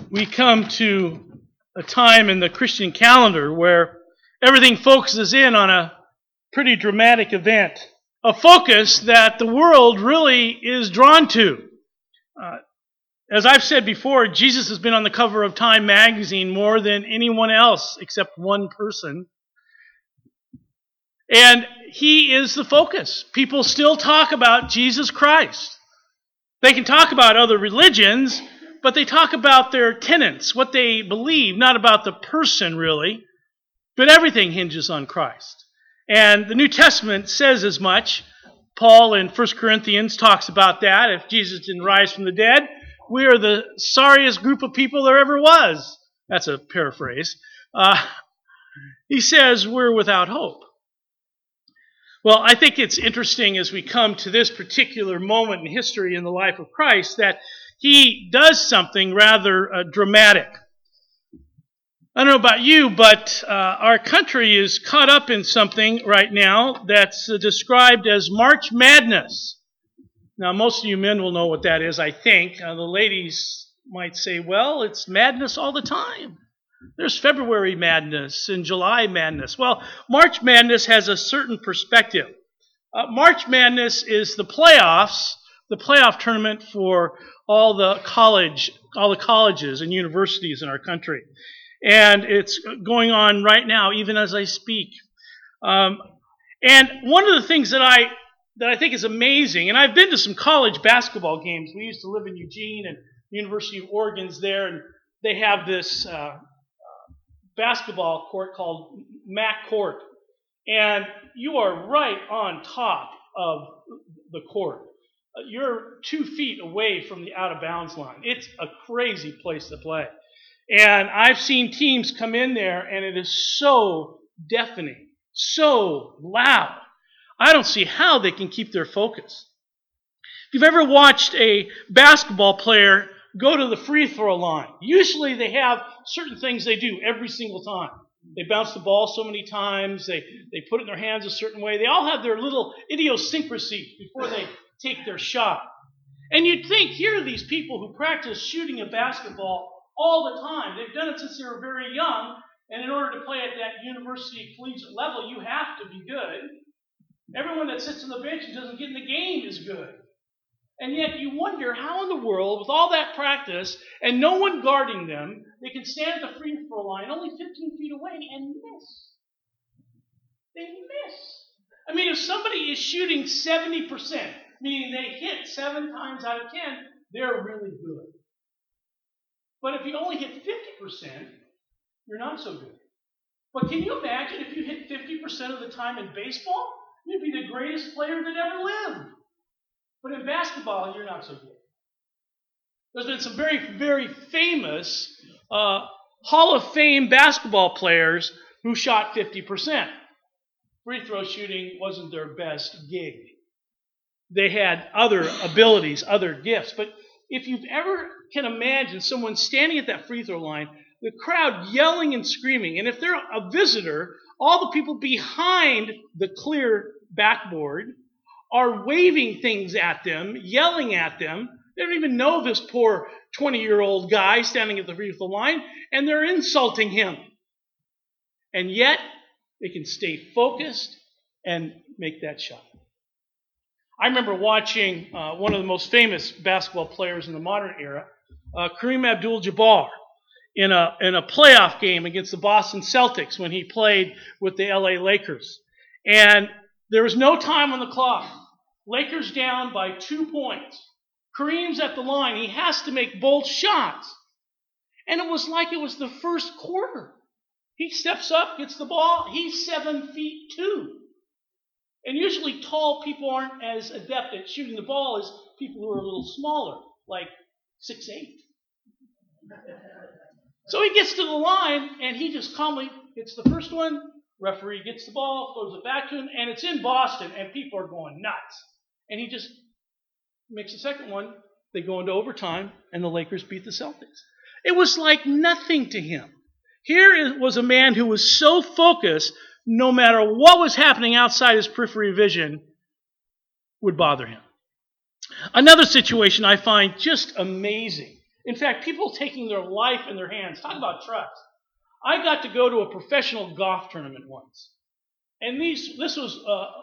we come to a time in the Christian calendar where everything focuses in on a pretty dramatic event, a focus that the world really is drawn to. As I've said before, Jesus has been on the cover of Time magazine more than anyone else except one person. And he is the focus. People still talk about Jesus Christ. They can talk about other religions, but they talk about their tenets, what they believe, not about the person really. But everything hinges on Christ. And the New Testament says as much. Paul in 1 Corinthians talks about that. If Jesus didn't rise from the dead, we are the sorriest group of people there ever was. That's a paraphrase. He says we're without hope. Well, I think it's interesting as we come to this particular moment in history in the life of Christ that he does something rather dramatic. I don't know about you, but our country is caught up in something right now that's described as March Madness. Now, most of you men will know what that is, I think. The ladies might say, well, it's madness all the time. There's February madness and July madness. Well, March Madness has a certain perspective. March Madness is the playoffs, the playoff tournament for all the colleges and universities in our country. And it's going on right now, even as I speak. And one of the things that I think is amazing, and I've been to some college basketball games. We used to live in Eugene, and the University of Oregon's there, and they have this basketball court called Mac Court. And you are right on top of the court. You're 2 feet away from the out-of-bounds line. It's a crazy place to play. And I've seen teams come in there, and it is so deafening, so loud. I don't see how they can keep their focus. If you've ever watched a basketball player go to the free throw line, usually they have certain things they do every single time. They bounce the ball so many times, they put it in their hands a certain way. They all have their little idiosyncrasies before they take their shot. And you'd think, here are these people who practice shooting a basketball all the time. They've done it since they were very young, and in order to play at that university collegiate level, you have to be good. Everyone that sits on the bench and doesn't get in the game is good. And yet you wonder how in the world, with all that practice and no one guarding them, they can stand at the free throw line only 15 feet away and miss. They miss. I mean, if somebody is shooting 70%, meaning they hit 7 times out of 10, they're really good. But if you only hit 50%, you're not so good. But can you imagine if you hit 50% of the time in baseball? You'd be the greatest player that ever lived. But in basketball, you're not so good. There's been some very, very famous Hall of Fame basketball players who shot 50%. Free throw shooting wasn't their best gig. They had other abilities, other gifts. But if you've ever can imagine someone standing at that free throw line, the crowd yelling and screaming, and if they're a visitor, all the people behind the clear backboard are waving things at them, yelling at them. They don't even know this poor 20-year-old guy standing at the free throw line, and they're insulting him. And yet, they can stay focused and make that shot. I remember watching one of the most famous basketball players in the modern era, Kareem Abdul-Jabbar, in a playoff game against the Boston Celtics when he played with the LA Lakers. And there was no time on the clock. Lakers down by 2 points. Kareem's at the line. He has to make both shots. And it was like it was the first quarter. He steps up, gets the ball. He's 7'2". And usually tall people aren't as adept at shooting the ball as people who are a little smaller, like 6'8". So he gets to the line, and he just calmly hits the first one. Referee gets the ball, throws it back to him, and it's in Boston, and people are going nuts. And he just makes the second one. They go into overtime, and the Lakers beat the Celtics. It was like nothing to him. Here was a man who was so focused, no matter what was happening outside his periphery vision would bother him. Another situation I find just amazing In fact, people taking their life in their hands. Talk about trust. I got to go to a professional golf tournament once. And this was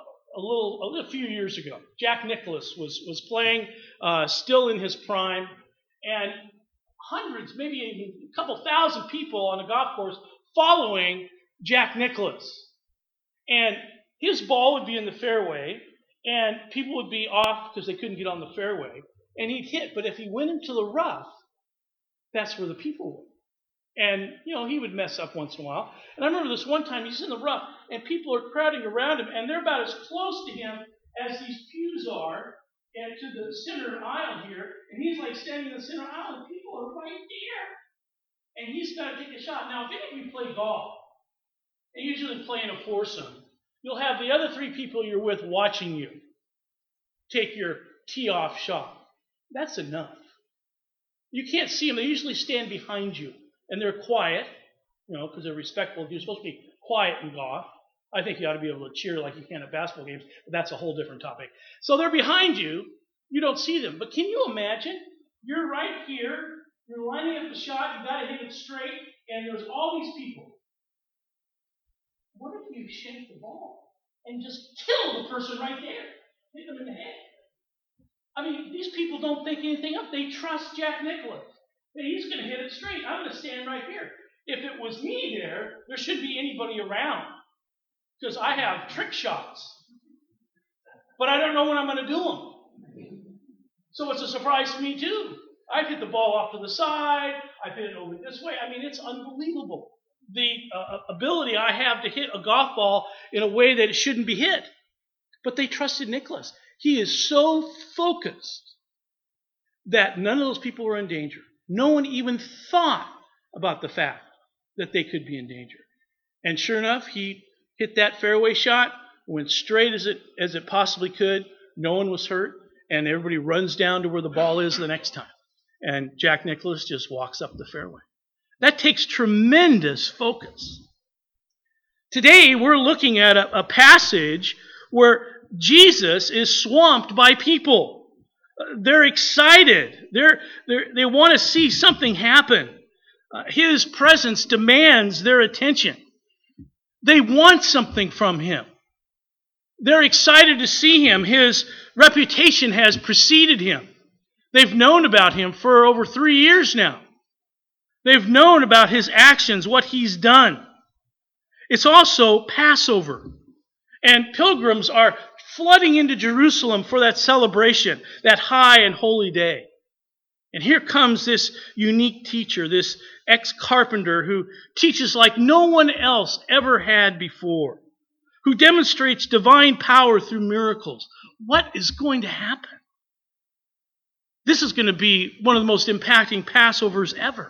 a few years ago. Jack Nicklaus was playing, still in his prime, and hundreds, maybe even a couple thousand people on the golf course following Jack Nicklaus. And his ball would be in the fairway, and people would be off because they couldn't get on the fairway, and he'd hit. But if he went into the rough, that's where the people were. And, he would mess up once in a while. And I remember this one time, he's in the rough, and people are crowding around him, and they're about as close to him as these pews are, and to the center aisle here, and he's like standing in the center aisle, and people are right there. And he's got to take a shot. Now, if any of you play golf, and usually play in a foursome, you'll have the other three people you're with watching you take your tee-off shot. That's enough. You can't see them. They usually stand behind you. And they're quiet, because they're respectful. You're supposed to be quiet in golf. I think you ought to be able to cheer like you can at basketball games, but that's a whole different topic. So they're behind you. You don't see them. But can you imagine? You're right here. You're lining up the shot. You've got to hit it straight. And there's all these people. What if you shank the ball and just kill the person right there? Hit them in the head. I mean, these people don't think anything of it. They trust Jack Nicklaus. He's going to hit it straight. I'm going to stand right here. If it was me there shouldn't be anybody around because I have trick shots. But I don't know when I'm going to do them. So it's a surprise to me too. I've hit the ball off to the side. I've hit it over this way. I mean, it's unbelievable. The ability I have to hit a golf ball in a way that it shouldn't be hit. But they trusted Nicklaus. He is so focused that none of those people were in danger. No one even thought about the fact that they could be in danger. And sure enough, he hit that fairway shot, went straight as it possibly could. No one was hurt, and everybody runs down to where the ball is the next time. And Jack Nicklaus just walks up the fairway. That takes tremendous focus. Today, we're looking at a passage where Jesus is swamped by people. They're excited. They want to see something happen. His presence demands their attention. They want something from him. They're excited to see him. His reputation has preceded him. They've known about him for over 3 years now. They've known about his actions, what he's done. It's also Passover. And pilgrims are flooding into Jerusalem for that celebration, that high and holy day. And here comes this unique teacher, this ex-carpenter who teaches like no one else ever had before, who demonstrates divine power through miracles. What is going to happen? This is going to be one of the most impacting Passovers ever.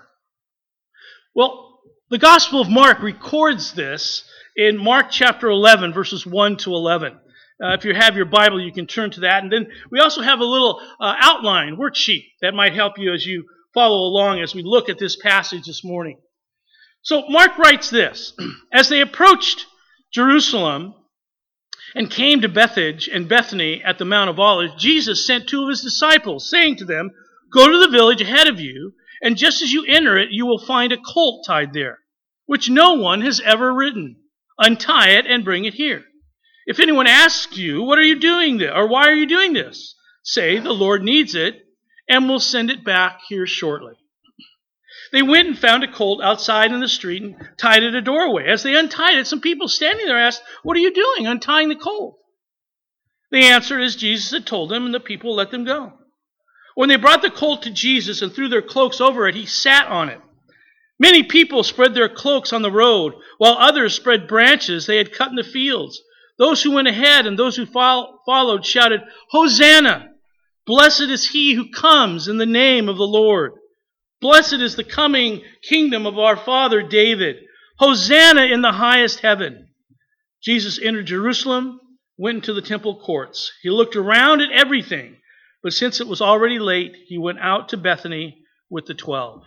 Well, the Gospel of Mark records this in Mark chapter 11, verses 1 to 11. If you have your Bible, you can turn to that. And then we also have a little outline, worksheet, that might help you as you follow along as we look at this passage this morning. So Mark writes this: As they approached Jerusalem and came to Bethphage and Bethany at the Mount of Olives, Jesus sent 2 of his disciples, saying to them, "Go to the village ahead of you, and just as you enter it, you will find a colt tied there, which no one has ever ridden. Untie it and bring it here. If anyone asks you, 'What are you doing there?' or 'Why are you doing this?' say, 'The Lord needs it, and we'll send it back here shortly.'" They went and found a colt outside in the street and tied it at a doorway. As they untied it, some people standing there asked, "What are you doing, untying the colt?" They answered as Jesus had told them, and the people let them go. When they brought the colt to Jesus and threw their cloaks over it, he sat on it. Many people spread their cloaks on the road, while others spread branches they had cut in the fields. Those who went ahead and those who followed shouted, "Hosanna! Blessed is he who comes in the name of the Lord. Blessed is the coming kingdom of our father David. Hosanna in the highest heaven." Jesus entered Jerusalem, went into the temple courts. He looked around at everything, but since it was already late, he went out to Bethany with the 12.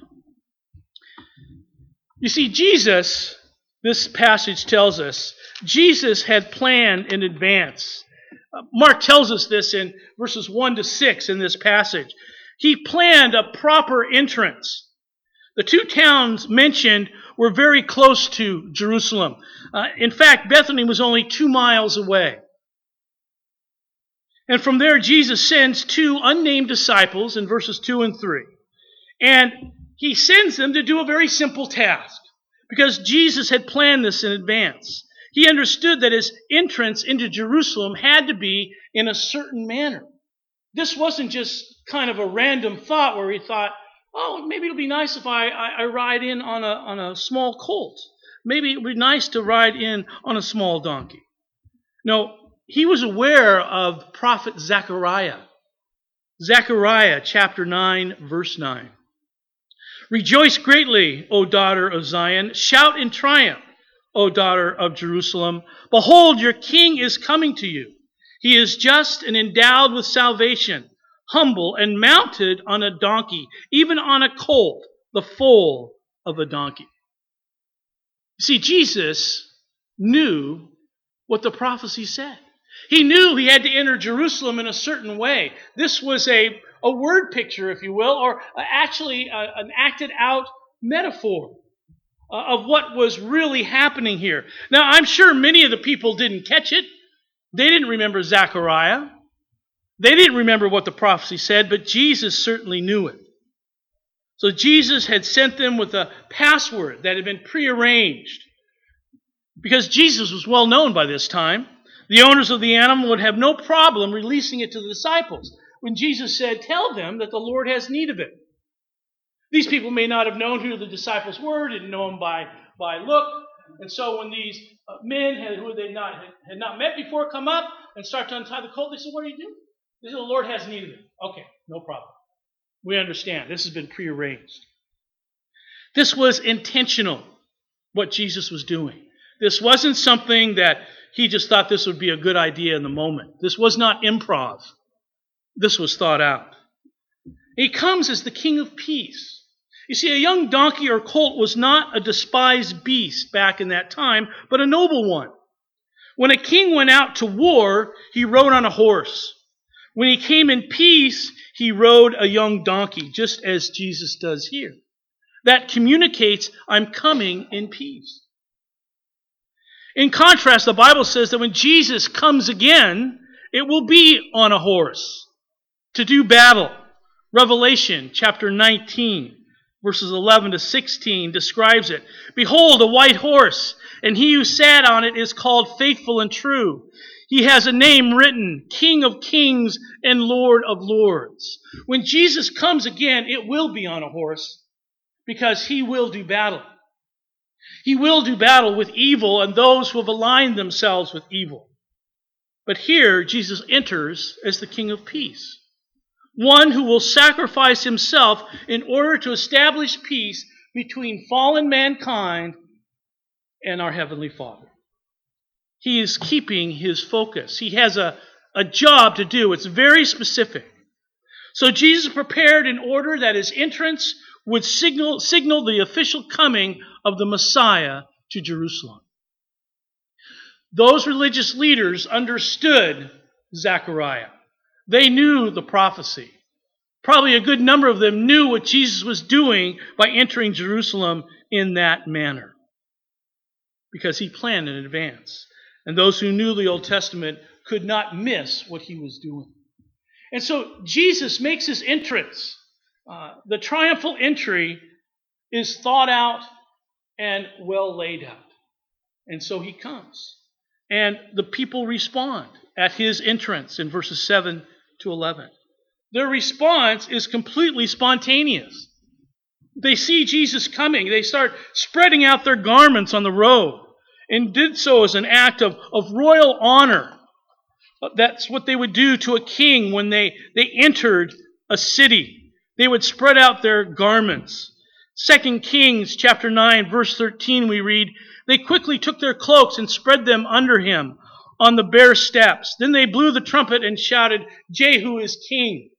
You see, Jesus, this passage tells us, Jesus had planned in advance. Mark tells us this in verses 1 to 6 in this passage. He planned a proper entrance. The two towns mentioned were very close to Jerusalem. In fact, Bethany was only 2 miles away. And from there, Jesus sends 2 unnamed disciples in verses 2 and 3. And he sends them to do a very simple task, because Jesus had planned this in advance. He understood that his entrance into Jerusalem had to be in a certain manner. This wasn't just kind of a random thought where he thought, oh, maybe it'll be nice if I ride in on a small colt. Maybe it would be nice to ride in on a small donkey. No, he was aware of prophet Zechariah. Zechariah chapter 9, verse 9. Rejoice greatly, O daughter of Zion. Shout in triumph, O daughter of Jerusalem. Behold, your king is coming to you. He is just and endowed with salvation, humble and mounted on a donkey, even on a colt, the foal of a donkey. See, Jesus knew what the prophecy said. He knew he had to enter Jerusalem in a certain way. This was a word picture, if you will, or actually an acted out metaphor of what was really happening here. Now, I'm sure many of the people didn't catch it. They didn't remember Zechariah. They didn't remember what the prophecy said, but Jesus certainly knew it. So Jesus had sent them with a password that had been prearranged. Because Jesus was well known by this time, the owners of the animal would have no problem releasing it to the disciples when Jesus said, tell them that the Lord has need of it. These people may not have known who the disciples were, didn't know them by look. And so when these men who they had not met before come up and start to untie the colt, they said, what are you doing? They said, the Lord has need of it. Okay, no problem. We understand. This has been prearranged. This was intentional, what Jesus was doing. This wasn't something that he just thought this would be a good idea in the moment. This was not improv. This was thought out. He comes as the King of Peace. You see, a young donkey or colt was not a despised beast back in that time, but a noble one. When a king went out to war, he rode on a horse. When he came in peace, he rode a young donkey, just as Jesus does here. That communicates, I'm coming in peace. In contrast, the Bible says that when Jesus comes again, it will be on a horse to do battle. Revelation chapter 19, verses 11 to 16 describes it. Behold, a white horse, and he who sat on it is called Faithful and True. He has a name written, King of Kings and Lord of Lords. When Jesus comes again, it will be on a horse, because he will do battle. He will do battle with evil and those who have aligned themselves with evil. But here, Jesus enters as the King of Peace. One who will sacrifice himself in order to establish peace between fallen mankind and our Heavenly Father. He is keeping his focus. He has a job to do. It's very specific. So Jesus prepared in order that his entrance would signal the official coming of the Messiah to Jerusalem. Those religious leaders understood Zechariah. They knew the prophecy. Probably a good number of them knew what Jesus was doing by entering Jerusalem in that manner, because he planned in advance. And those who knew the Old Testament could not miss what he was doing. And so Jesus makes his entrance. The triumphal entry is thought out and well laid out. And so he comes. And the people respond at his entrance in verses 7 to 11. Their response is completely spontaneous. They see Jesus coming. They start spreading out their garments on the road, and did so as an act of royal honor. That's what they would do to a king when they entered a city. They would spread out their garments. 2 Kings chapter 9, verse 13, we read, they quickly took their cloaks and spread them under him on the bare steps. Then they blew the trumpet and shouted, Jehu is king.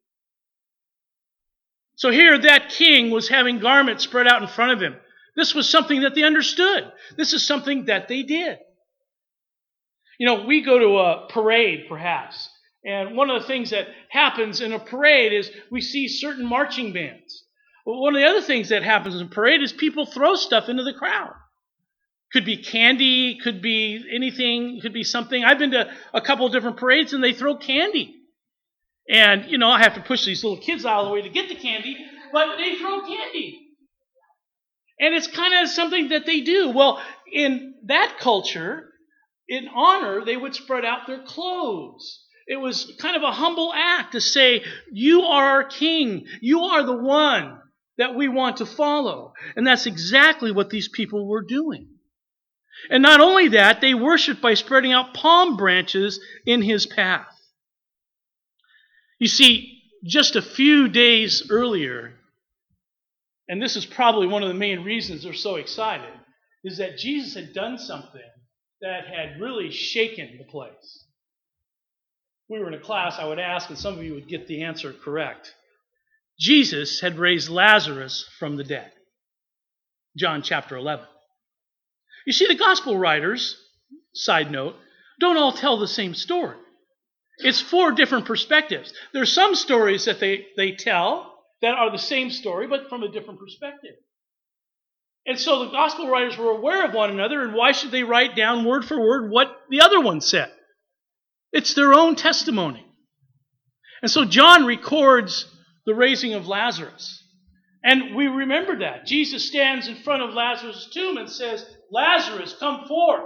So here that king was having garments spread out in front of him. This was something that they understood. This is something that they did. You know, we go to a parade, perhaps, And one of the things that happens in a parade is we see certain marching bands. Well, one of the other things that happens in a parade is people throw stuff into the crowd. Could be candy, could be anything, could be something. I've been to a couple of different parades and they throw candy. And, I have to push these little kids out of the way to get the candy, but they throw candy. And it's kind of something that they do. Well, in that culture, in honor, they would spread out their clothes. It was kind of a humble act to say, you are our king. You are the one that we want to follow. And that's exactly what these people were doing. And not only that, they worshiped by spreading out palm branches in his path. You see, just a few days earlier, and this is probably one of the main reasons they're so excited, is that Jesus had done something that had really shaken the place. If we were in a class, I would ask, and some of you would get the answer correct. Jesus had raised Lazarus from the dead. John chapter 11. You see, the gospel writers, side note, don't all tell the same story. It's 4 different perspectives. There's some stories that they tell that are the same story, but from a different perspective. And so the gospel writers were aware of one another, and why should they write down word for word what the other one said? It's their own testimony. And so John records the raising of Lazarus. And we remember that. Jesus stands in front of Lazarus' tomb and says, Lazarus, come forth.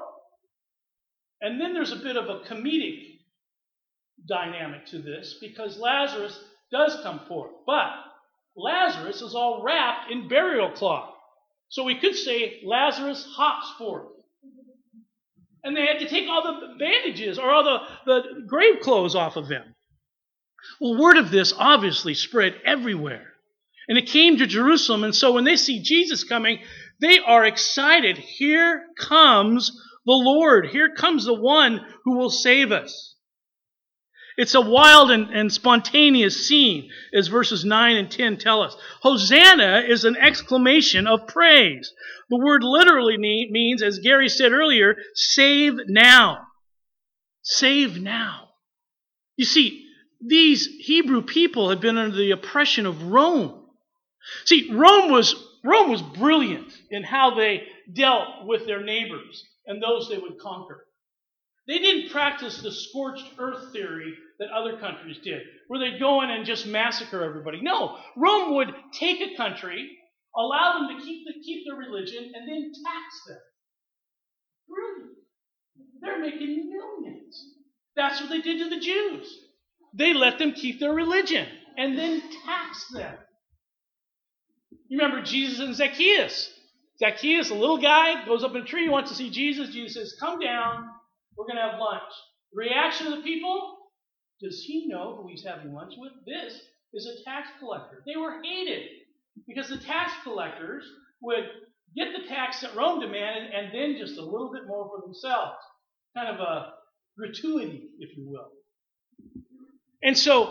And then there's a bit of a comedic dynamic to this, because Lazarus does come forth. But Lazarus is all wrapped in burial cloth. So we could say Lazarus hops forth. And they had to take all the bandages or all the grave clothes off of him. Well, word of this obviously spread everywhere. And it came to Jerusalem. And so when they see Jesus coming, they are excited. Here comes the Lord. Here comes the one who will save us. It's a wild and spontaneous scene, as verses 9 and 10 tell us. Hosanna is an exclamation of praise. The word literally means, as Gary said earlier, save now. Save now. You see, these Hebrew people had been under the oppression of Rome. See, Rome was brilliant in how they dealt with their neighbors and those they would conquer. They didn't practice the scorched earth theory that other countries did, where they'd go in and just massacre everybody. No, Rome would take a country, allow them to keep their religion, and then tax them. Brilliant. They're making millions. That's what they did to the Jews. They let them keep their religion and then tax them. You remember Jesus and Zacchaeus. Zacchaeus, a little guy, goes up in a tree, he wants to see Jesus. Jesus says, come down, we're going to have lunch. The reaction of the people, does he know who he's having lunch with? This is a tax collector. They were hated because the tax collectors would get the tax that Rome demanded and then just a little bit more for themselves. Kind of a gratuity, if you will. And so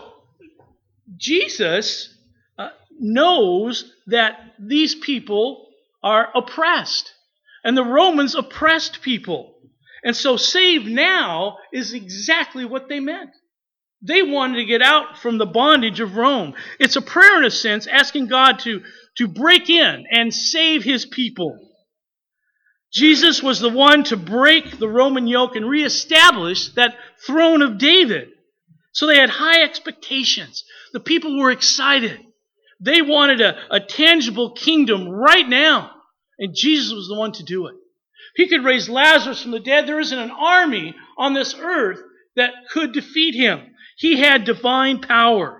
Jesus knows that these people are oppressed. And the Romans oppressed people. And so save now is exactly what they meant. They wanted to get out from the bondage of Rome. It's a prayer in a sense, asking God to break in and save his people. Jesus was the one to break the Roman yoke and reestablish that throne of David. So they had high expectations. The people were excited. They wanted a tangible kingdom right now. And Jesus was the one to do it. He could raise Lazarus from the dead. There isn't an army on this earth that could defeat him. He had divine power.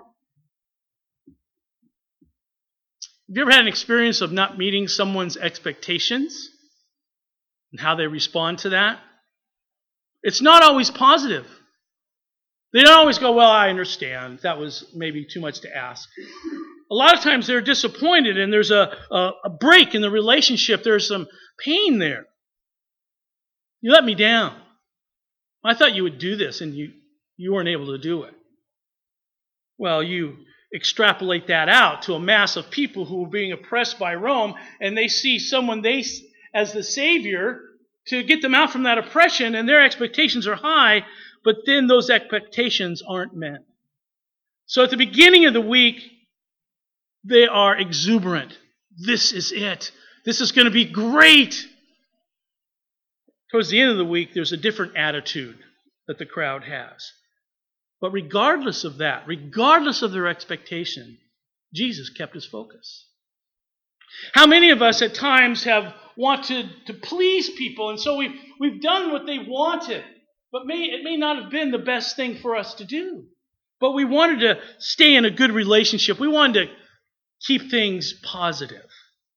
Have you ever had an experience of not meeting someone's expectations and how they respond to that? It's not always positive. They don't always go, well, I understand. That was maybe too much to ask. A lot of times they're disappointed and there's a break in the relationship. There's some pain there. You let me down. I thought you would do this and you weren't able to do it. Well, you extrapolate that out to a mass of people who are being oppressed by Rome, and they see someone as the Savior to get them out from that oppression, and their expectations are high, but then those expectations aren't met. So at the beginning of the week, they are exuberant. This is it. This is going to be great. Towards the end of the week, there's a different attitude that the crowd has. But regardless of that, regardless of their expectation, Jesus kept his focus. How many of us at times have wanted to please people, and so we've done what they wanted, but it may not have been the best thing for us to do. But we wanted to stay in a good relationship. We wanted to keep things positive.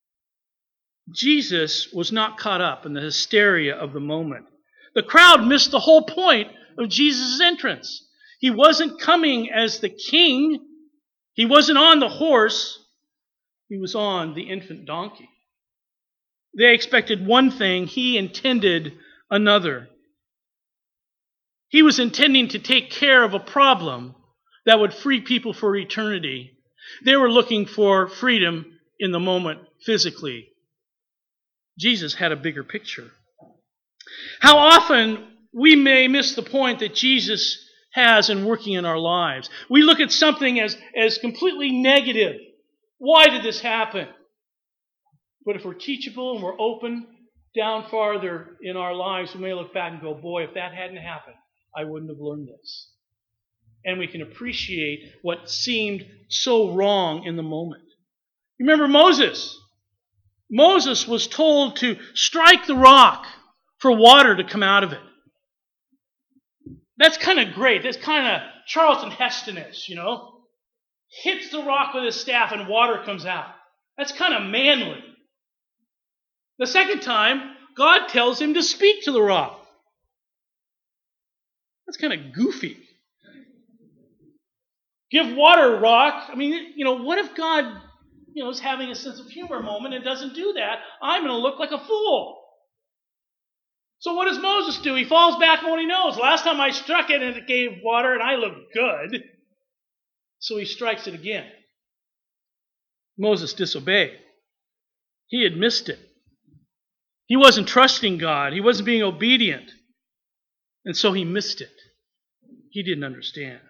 Jesus was not caught up in the hysteria of the moment. The crowd missed the whole point of Jesus' entrance. He wasn't coming as the king. He wasn't on the horse. He was on the infant donkey. They expected one thing. He intended another. He was intending to take care of a problem that would free people for eternity. They were looking for freedom in the moment physically. Jesus had a bigger picture. How often we may miss the point that Jesus has in working in our lives. We look at something as completely negative. Why did this happen? But if we're teachable and we're open down farther in our lives, we may look back and go, boy, if that hadn't happened, I wouldn't have learned this. And we can appreciate what seemed so wrong in the moment. Remember Moses. Moses was told to strike the rock for water to come out of it. That's kind of great. That's kind of Charlton Heston-ish, Hits the rock with his staff and water comes out. That's kind of manly. The second time, God tells him to speak to the rock. That's kind of goofy. Give water, rock. What if God, is having a sense of humor moment and doesn't do that? I'm going to look like a fool. So what does Moses do? He falls back on what he knows. Last time I struck it and it gave water and I looked good. So he strikes it again. Moses disobeyed. He had missed it. He wasn't trusting God. He wasn't being obedient. And so he missed it. He didn't understand.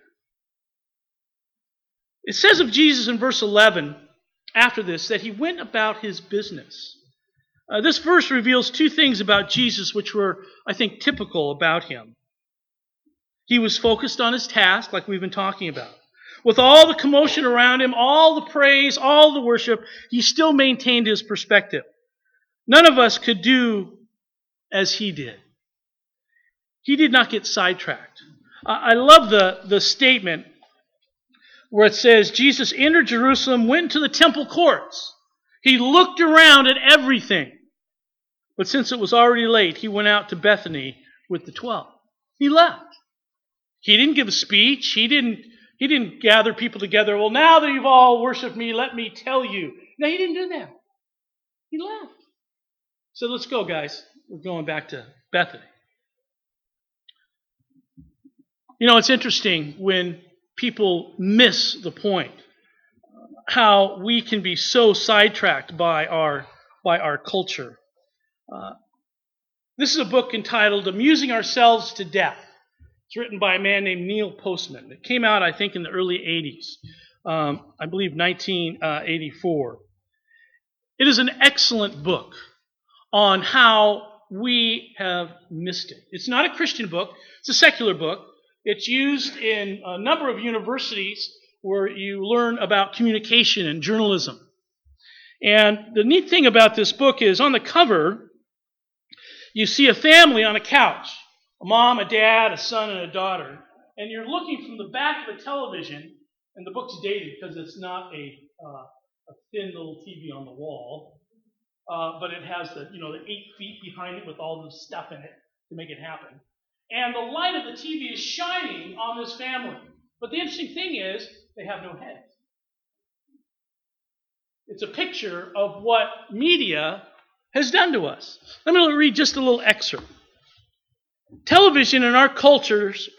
It says of Jesus in verse 11, after this, that he went about his business. This verse reveals two things about Jesus which were, I think, typical about him. He was focused on his task, like we've been talking about. With all the commotion around him, all the praise, all the worship, he still maintained his perspective. None of us could do as he did. He did not get sidetracked. I love the statement where it says, Jesus entered Jerusalem, went to the temple courts. He looked around at everything. But since it was already late, he went out to Bethany with the 12. He left. He didn't give a speech. He didn't gather people together. Well, now that you've all worshiped me, let me tell you. No, he didn't do that. He left. So let's go, guys. We're going back to Bethany. It's interesting when people miss the point, how we can be so sidetracked by our culture. This is a book entitled Amusing Ourselves to Death. It's written by a man named Neil Postman. It came out, I think, in the early 80s. I believe 1984. It is an excellent book on how we have missed it. It's not a Christian book. It's a secular book. It's used in a number of universities where you learn about communication and journalism. And the neat thing about this book is on the cover, you see a family on a couch. A mom, a dad, a son, and a daughter. And you're looking from the back of a television, and the book's dated because it's not a thin little TV on the wall, but it has the 8 feet behind it with all the stuff in it to make it happen. And the light of the TV is shining on this family. But the interesting thing is, they have no heads. It's a picture of what media has done to us. Let me read just a little excerpt. Television is our culture's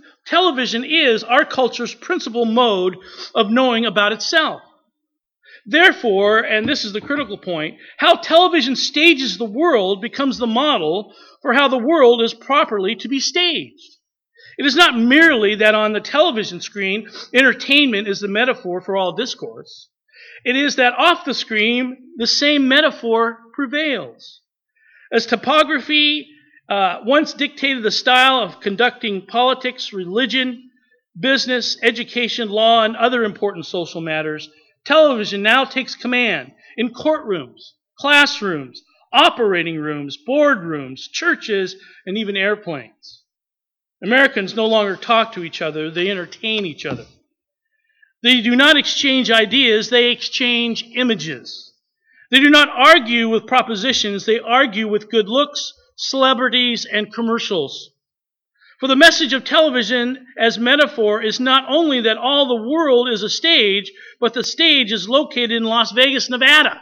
principal mode of knowing about itself. Therefore, and this is the critical point, how television stages the world becomes the model for how the world is properly to be staged. It is not merely that on the television screen, entertainment is the metaphor for all discourse. It is that off the screen, the same metaphor prevails. As topography once dictated the style of conducting politics, religion, business, education, law, and other important social matters, television now takes command in courtrooms, classrooms, operating rooms, boardrooms, churches, and even airplanes. Americans no longer talk to each other, they entertain each other. They do not exchange ideas, they exchange images. They do not argue with propositions, they argue with good looks, celebrities, and commercials. For the message of television as metaphor is not only that all the world is a stage, but the stage is located in Las Vegas, Nevada.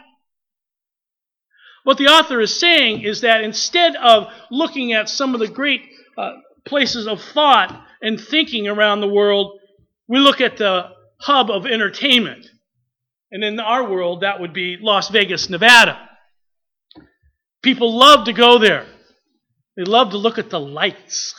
What the author is saying is that instead of looking at some of the great places of thought and thinking around the world, we look at the hub of entertainment. And in our world, that would be Las Vegas, Nevada. People love to go there. They love to look at the lights.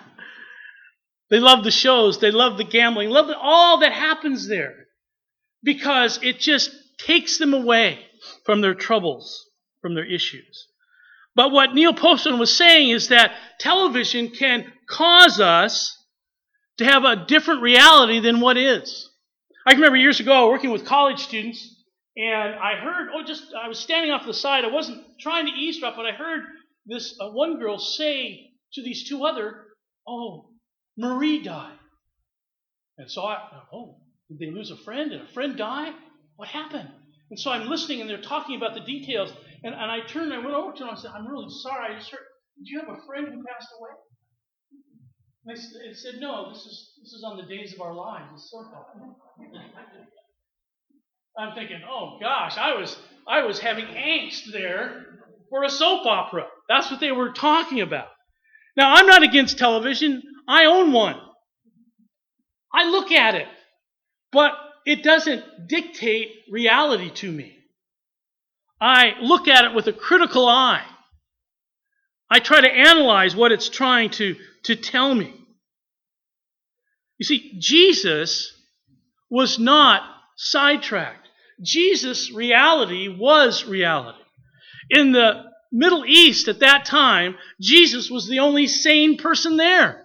They love the shows. They love the gambling. Love all that happens there. Because it just takes them away from their troubles, from their issues. But what Neil Postman was saying is that television can cause us to have a different reality than what is. I can remember years ago working with college students, and I heard, I was standing off to the side. I wasn't trying to eavesdrop, but I heard this one girl say to these two other, Marie died. And so did they lose a friend? Did a friend die? What happened? And so I'm listening, and they're talking about the details. And I turned and I went over to them and I said, I'm really sorry. I just heard, did you have a friend who passed away? And they said, no, this is on the days of our lives. It's so hard. I'm thinking, oh gosh, I was having angst there for a soap opera. That's what they were talking about. Now, I'm not against television. I own one. I look at it. But it doesn't dictate reality to me. I look at it with a critical eye. I try to analyze what it's trying to tell me. You see, Jesus was not sidetracked. Jesus' reality was reality. In the Middle East at that time, Jesus was the only sane person there.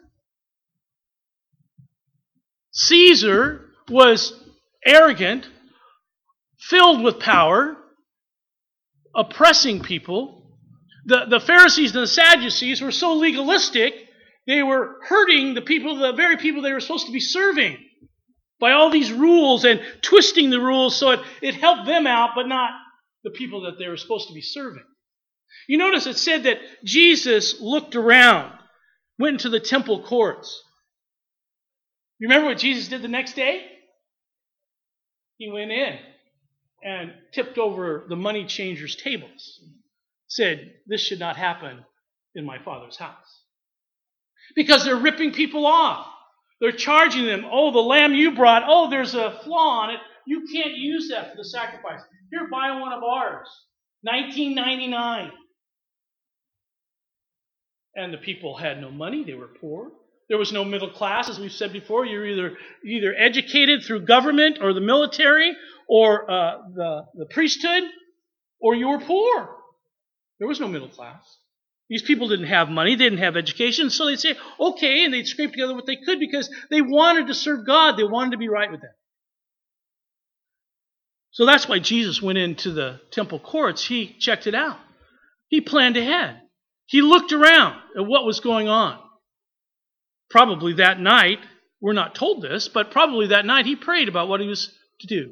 Caesar was arrogant, filled with power, oppressing people. The Pharisees and the Sadducees were so legalistic, they were hurting the very people they were supposed to be serving by all these rules and twisting the rules so it helped them out, but not the people that they were supposed to be serving. You notice it said that Jesus looked around, went into the temple courts. You remember what Jesus did the next day? He went in and tipped over the money changers' tables. Said, this should not happen in my Father's house. Because they're ripping people off. They're charging them, the lamb you brought, there's a flaw on it. You can't use that for the sacrifice. Here, buy one of ours. $19.99. And the people had no money. They were poor. There was no middle class, as we've said before. You're either educated through government or the military or the priesthood, or you were poor. There was no middle class. These people didn't have money. They didn't have education. So they'd say, okay, and they'd scrape together what they could because they wanted to serve God. They wanted to be right with Him. So that's why Jesus went into the temple courts. He checked it out. He planned ahead. He looked around at what was going on. Probably that night, we're not told this, but probably that night he prayed about what he was to do.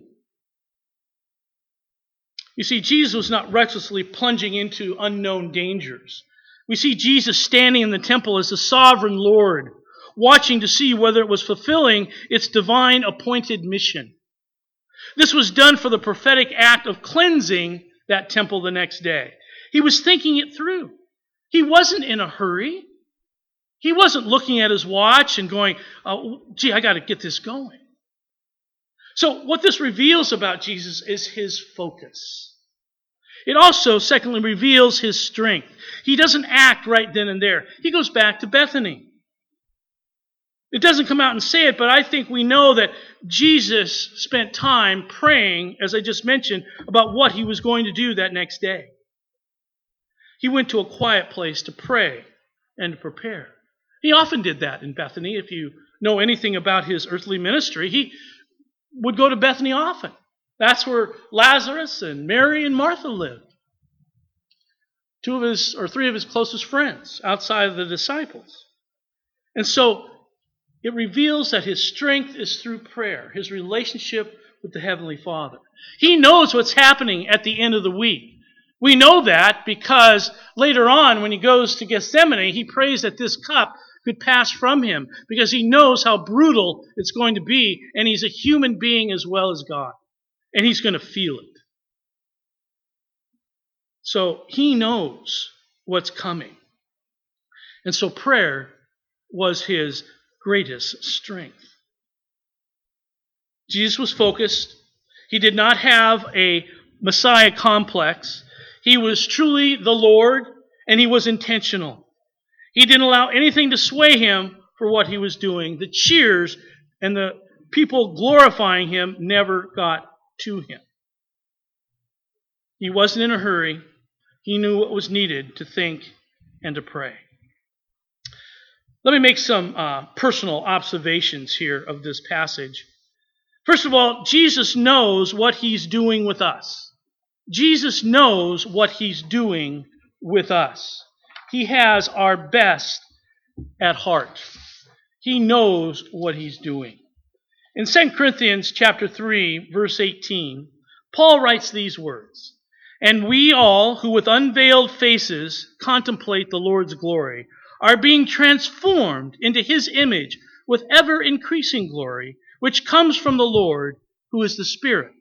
You see, Jesus was not recklessly plunging into unknown dangers. We see Jesus standing in the temple as the sovereign Lord, watching to see whether it was fulfilling its divine appointed mission. This was done for the prophetic act of cleansing that temple the next day. He was thinking it through. He wasn't in a hurry. He wasn't looking at his watch and going, I got to get this going. So what this reveals about Jesus is his focus. It also, secondly, reveals his strength. He doesn't act right then and there. He goes back to Bethany. It doesn't come out and say it, but I think we know that Jesus spent time praying, as I just mentioned, about what he was going to do that next day. He went to a quiet place to pray and to prepare. He often did that in Bethany. If you know anything about his earthly ministry, he would go to Bethany often. That's where Lazarus and Mary and Martha lived. Three of his closest friends outside of the disciples. And so it reveals that his strength is through prayer, his relationship with the Heavenly Father. He knows what's happening at the end of the week. We know that because later on when he goes to Gethsemane, he prays that this cup could pass from him because he knows how brutal it's going to be, and he's a human being as well as God, and he's going to feel it. So he knows what's coming. And so prayer was his greatest strength. Jesus was focused. He did not have a Messiah complex. He was truly the Lord, and he was intentional. He didn't allow anything to sway him for what he was doing. The cheers and the people glorifying him never got to him. He wasn't in a hurry. He knew what was needed to think and to pray. Let me make some personal observations here of this passage. First of all, Jesus knows what he's doing with us. Jesus knows what he's doing with us. He has our best at heart. He knows what he's doing. In 2 Corinthians chapter 3, verse 18, Paul writes these words, "And we all, who with unveiled faces contemplate the Lord's glory, are being transformed into his image with ever-increasing glory, which comes from the Lord, who is the Spirit."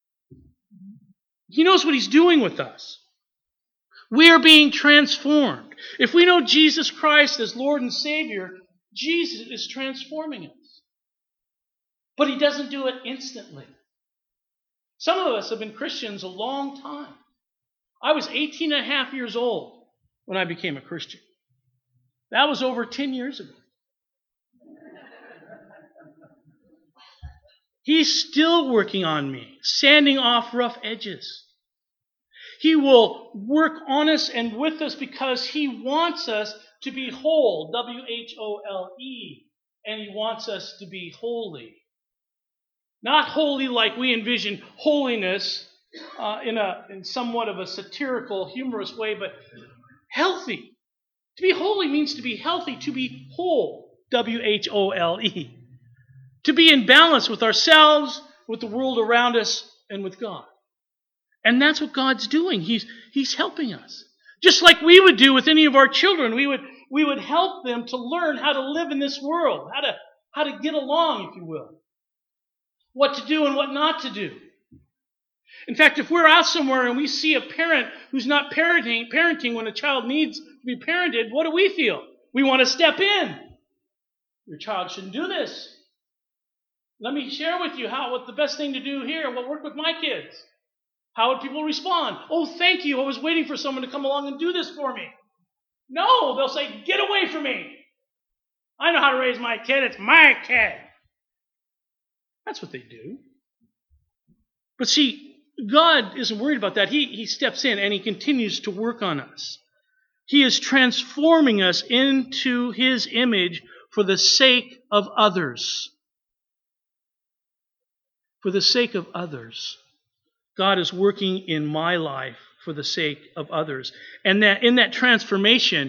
He knows what he's doing with us. We are being transformed. If we know Jesus Christ as Lord and Savior, Jesus is transforming us. But he doesn't do it instantly. Some of us have been Christians a long time. I was 18 and a half years old when I became a Christian. That was over 10 years ago. He's still working on me, sanding off rough edges. He will work on us and with us because he wants us to be whole, W-H-O-L-E, and he wants us to be holy. Not holy like we envision holiness in somewhat of a satirical, humorous way, but healthy. To be holy means to be healthy, to be whole, W-H-O-L-E. To be in balance with ourselves, with the world around us, and with God. And that's what God's doing. He's helping us. Just like we would do with any of our children, we would help them to learn how to live in this world, how to get along, if you will. What to do and what not to do. In fact, if we're out somewhere and we see a parent who's not parenting when a child needs to be parented, what do we feel? We want to step in. Your child shouldn't do this. Let me share with you what the best thing to do here, what worked with my kids. How would people respond? "Oh, thank you. I was waiting for someone to come along and do this for me." No, they'll say, "Get away from me. I know how to raise my kid. It's my kid." That's what they do. But see, God isn't worried about that. He steps in and he continues to work on us. He is transforming us into his image for the sake of others. For the sake of others. God is working in my life for the sake of others. And that in that transformation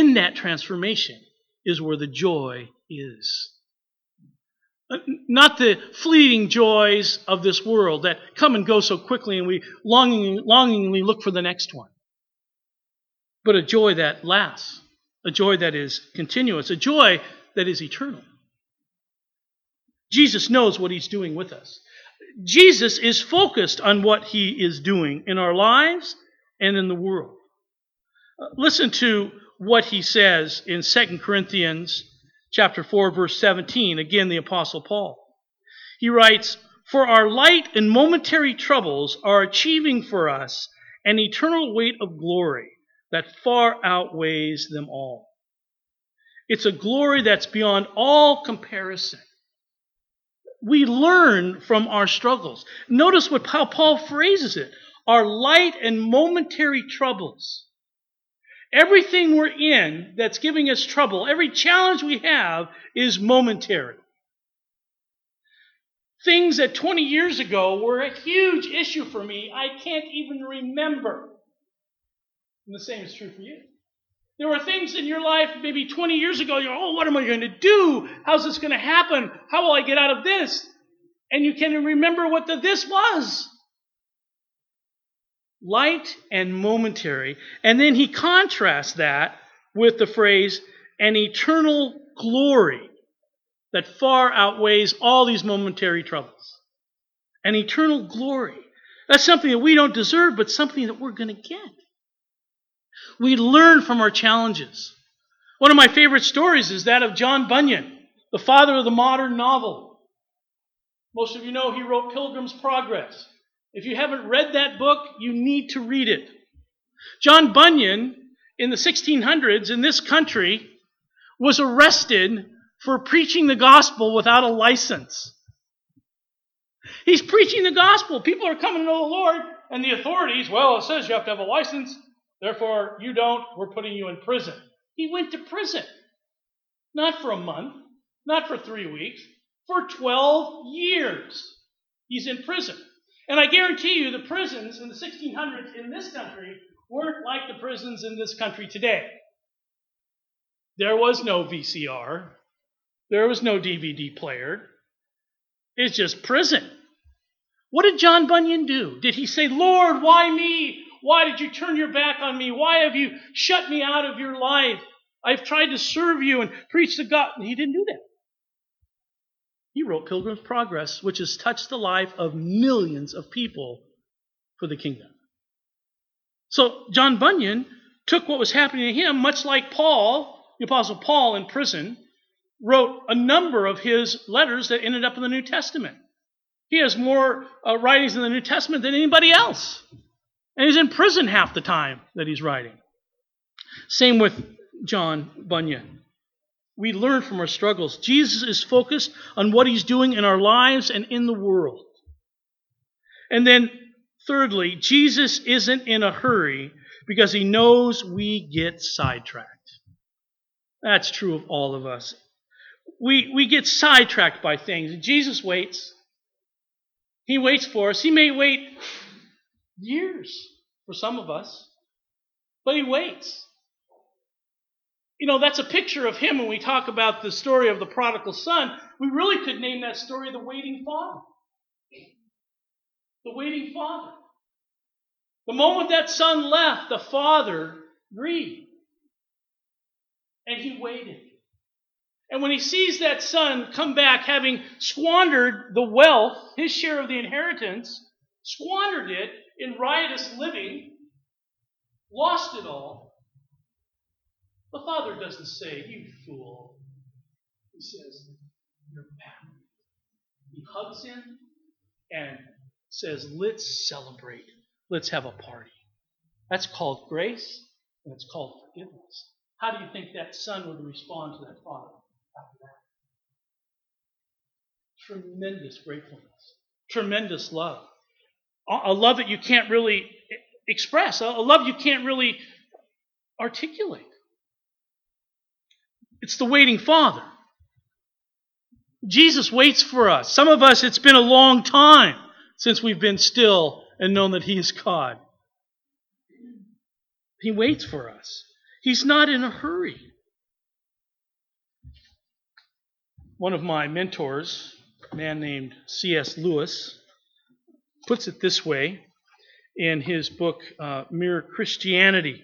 is where the joy is. Not the fleeting joys of this world that come and go so quickly and we longingly look for the next one. But a joy that lasts. A joy that is continuous. A joy that is eternal. Jesus knows what he's doing with us. Jesus is focused on what he is doing in our lives and in the world. Listen to what he says in 2 Corinthians chapter 4, verse 17. Again, the Apostle Paul. He writes, "For our light and momentary troubles are achieving for us an eternal weight of glory that far outweighs them all." It's a glory that's beyond all comparison. We learn from our struggles. Notice how Paul phrases it. Our light and momentary troubles. Everything we're in that's giving us trouble, every challenge we have is momentary. Things that 20 years ago were a huge issue for me, I can't even remember. And the same is true for you. There were things in your life maybe 20 years ago, you're, what am I going to do? How's this going to happen? How will I get out of this? And you can remember what this was. Light and momentary. And then he contrasts that with the phrase, an eternal glory that far outweighs all these momentary troubles. An eternal glory. That's something that we don't deserve, but something that we're going to get. We learn from our challenges. One of my favorite stories is that of John Bunyan, the father of the modern novel. Most of you know he wrote Pilgrim's Progress. If you haven't read that book, you need to read it. John Bunyan, in the 1600s in this country, was arrested for preaching the gospel without a license. He's preaching the gospel. People are coming to know the Lord, and the authorities, well, it says you have to have a license, therefore you don't, we're putting you in prison. He went to prison. Not for a month, not for 3 weeks, for 12 years. He's in prison. And I guarantee you the prisons in the 1600s in this country weren't like the prisons in this country today. There was no VCR. There was no DVD player. It's just prison. What did John Bunyan do? Did he say, Lord, why me? Why did you turn your back on me? Why have you shut me out of your life? I've tried to serve you and preach the gospel. He didn't do that. He wrote Pilgrim's Progress, which has touched the life of millions of people for the kingdom. So John Bunyan took what was happening to him, much like Paul, the Apostle Paul in prison, wrote a number of his letters that ended up in the New Testament. He has more writings in the New Testament than anybody else. And he's in prison half the time that he's writing. Same with John Bunyan. We learn from our struggles. Jesus is focused on what he's doing in our lives and in the world. And then, thirdly, Jesus isn't in a hurry because he knows we get sidetracked. That's true of all of us. We get sidetracked by things. Jesus waits. He waits for us. He may wait years for some of us, but he waits. You know, that's a picture of him when we talk about the story of the prodigal son. We really could name that story the waiting father. The waiting father. The moment that son left, the father grieved. And he waited. And when he sees that son come back having squandered the wealth, his share of the inheritance, squandered it in riotous living, lost it all, the father doesn't say, you fool. He says, you're back. He hugs him and says, let's celebrate. Let's have a party. That's called grace, and it's called forgiveness. How do you think that son would respond to that father after that? Tremendous gratefulness. Tremendous love. A love that you can't really express. A love you can't really articulate. It's the waiting Father. Jesus waits for us. Some of us, it's been a long time since we've been still and known that He is God. He waits for us. He's not in a hurry. One of my mentors, a man named C.S. Lewis, puts it this way in his book, Mere Christianity.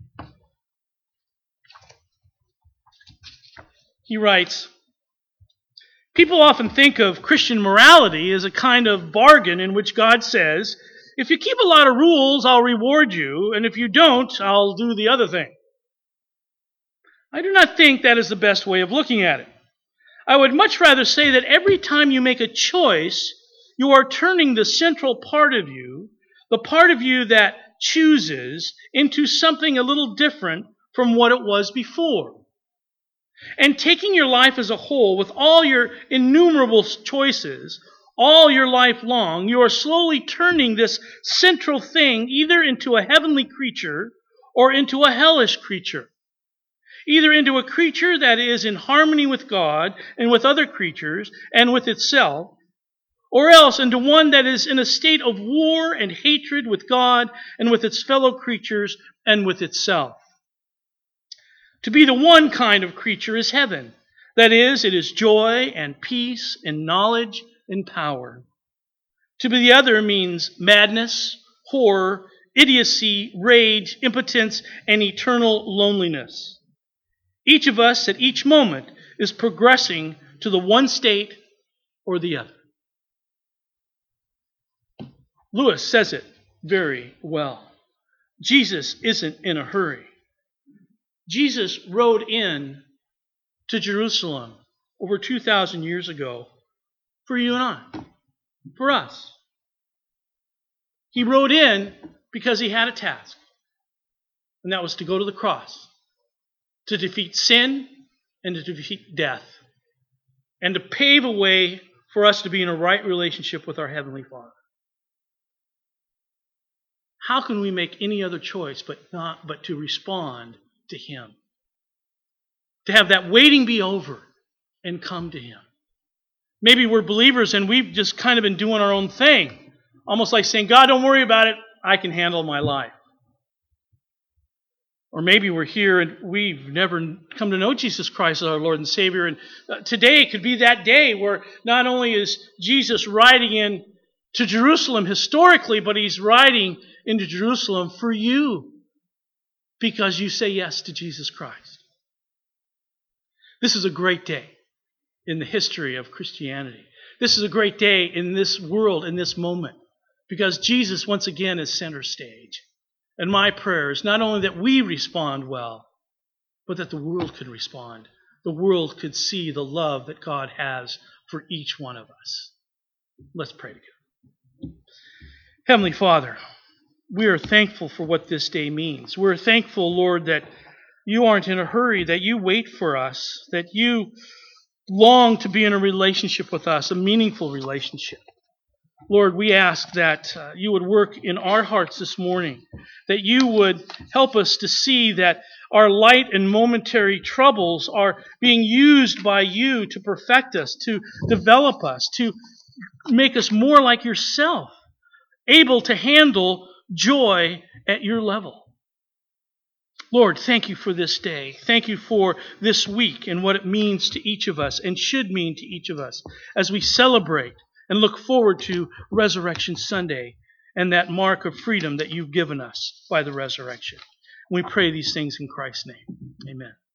He writes, people often think of Christian morality as a kind of bargain in which God says, if you keep a lot of rules, I'll reward you, and if you don't, I'll do the other thing. I do not think that is the best way of looking at it. I would much rather say that every time you make a choice, you are turning the central part of you, the part of you that chooses, into something a little different from what it was before. And taking your life as a whole, with all your innumerable choices, all your life long, you are slowly turning this central thing either into a heavenly creature or into a hellish creature. Either into a creature that is in harmony with God and with other creatures and with itself, or else into one that is in a state of war and hatred with God and with its fellow creatures and with itself. To be the one kind of creature is heaven. That is, it is joy and peace and knowledge and power. To be the other means madness, horror, idiocy, rage, impotence, and eternal loneliness. Each of us at each moment is progressing to the one state or the other. Lewis says it very well. Jesus isn't in a hurry. Jesus rode in to Jerusalem over 2,000 years ago for you and I, for us. He rode in because he had a task, and that was to go to the cross, to defeat sin and to defeat death, and to pave a way for us to be in a right relationship with our Heavenly Father. How can we make any other choice but to respond to Him? To have that waiting be over and come to Him. Maybe we're believers and we've just kind of been doing our own thing. Almost like saying, God, don't worry about it. I can handle my life. Or maybe we're here and we've never come to know Jesus Christ as our Lord and Savior. And today could be that day where not only is Jesus riding in to Jerusalem historically, but He's riding into Jerusalem for you because you say yes to Jesus Christ. This is a great day in the history of Christianity. This is a great day in this world, in this moment, because Jesus once again is center stage. And my prayer is not only that we respond well, but that the world could respond. The world could see the love that God has for each one of us. Let's pray together. Heavenly Father, we are thankful for what this day means. We're thankful, Lord, that you aren't in a hurry, that you wait for us, that you long to be in a relationship with us, a meaningful relationship. Lord, we ask that you would work in our hearts this morning, that you would help us to see that our light and momentary troubles are being used by you to perfect us, to develop us, to make us more like yourself, able to handle joy at your level. Lord, thank you for this day. Thank you for this week and what it means to each of us and should mean to each of us as we celebrate and look forward to Resurrection Sunday and that mark of freedom that you've given us by the resurrection. We pray these things in Christ's name. Amen.